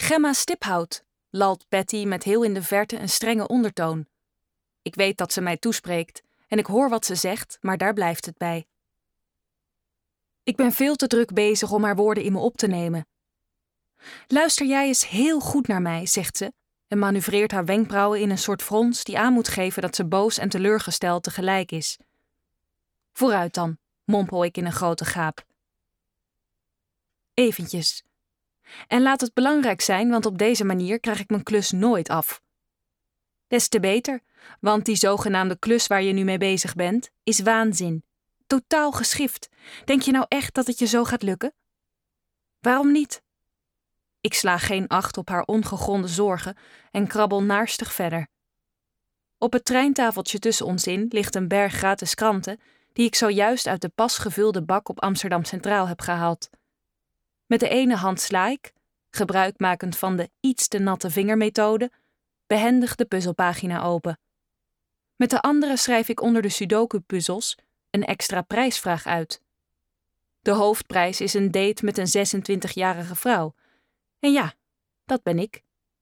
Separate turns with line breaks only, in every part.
Gemma Stiphout, lalt Patty met heel in de verte een strenge ondertoon. Ik weet dat ze mij toespreekt en ik hoor wat ze zegt, maar daar blijft het bij. Ik ben veel te druk bezig om haar woorden in me op te nemen. Luister jij eens heel goed naar mij, zegt ze en manoeuvreert haar wenkbrauwen in een soort frons die aan moet geven dat ze boos en teleurgesteld tegelijk is. Vooruit dan, mompel ik in een grote gaap. Eventjes. En laat het belangrijk zijn, want op deze manier krijg ik mijn klus nooit af. Des te beter, want die zogenaamde klus waar je nu mee bezig bent, is waanzin. Totaal geschift. Denk je nou echt dat het je zo gaat lukken? Waarom niet? Ik sla geen acht op haar ongegronde zorgen en krabbel naarstig verder. Op het treintafeltje tussen ons in ligt een berg gratis kranten die ik zojuist uit de pas gevulde bak op Amsterdam Centraal heb gehaald. Met de ene hand sla ik, gebruikmakend van de iets te natte vingermethode, behendig de puzzelpagina open. Met de andere schrijf ik onder de Sudoku-puzzels een extra prijsvraag uit. De hoofdprijs is een date met een 26-jarige vrouw. En ja, dat ben ik.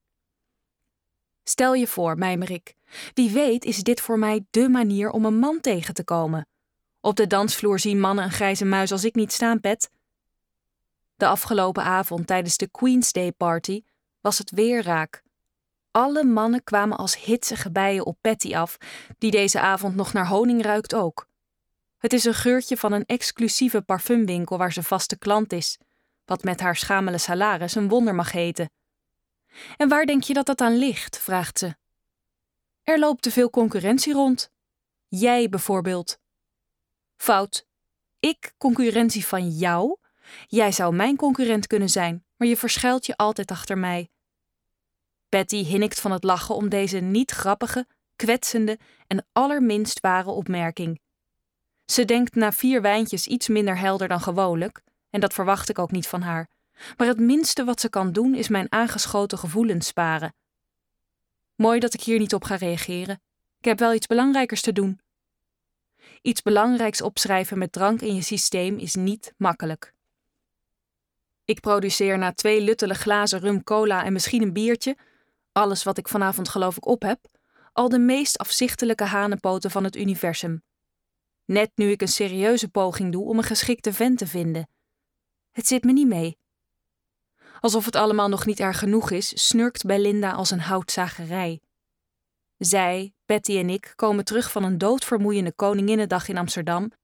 Stel je voor, mijmer ik, wie weet is dit voor mij dé manier om een man tegen te komen. Op de dansvloer zien mannen een grijze muis als ik niet staan, Pet. De afgelopen avond tijdens de Queen's Day Party was het weer raak. Alle mannen kwamen als hitsige bijen op Patty af, die deze avond nog naar honing ruikt ook. Het is een geurtje van een exclusieve parfumwinkel waar ze vaste klant is, wat met haar schamele salaris een wonder mag heten. En waar denk je dat dat aan ligt, vraagt ze. Er loopt te veel concurrentie rond. Jij bijvoorbeeld. Fout. Ik concurrentie van jou? Jij zou mijn concurrent kunnen zijn, maar je verschuilt je altijd achter mij. Patty hinnikt van het lachen om deze niet grappige, kwetsende en allerminst ware opmerking. Ze denkt na 4 wijntjes iets minder helder dan gewoonlijk, en dat verwacht ik ook niet van haar. Maar het minste wat ze kan doen is mijn aangeschoten gevoelens sparen. Mooi dat ik hier niet op ga reageren. Ik heb wel iets belangrijkers te doen. Iets belangrijks opschrijven met drank in je systeem is niet makkelijk. Ik produceer na 2 luttele glazen rum cola en misschien een biertje, alles wat ik vanavond geloof ik op heb, al de meest afzichtelijke hanenpoten van het universum. Net nu ik een serieuze poging doe om een geschikte vent te vinden. Het zit me niet mee. Alsof het allemaal nog niet erg genoeg is, snurkt Belinda als een houtzagerij. Zij, Patty en ik komen terug van een doodvermoeiende Koninginnedag in Amsterdam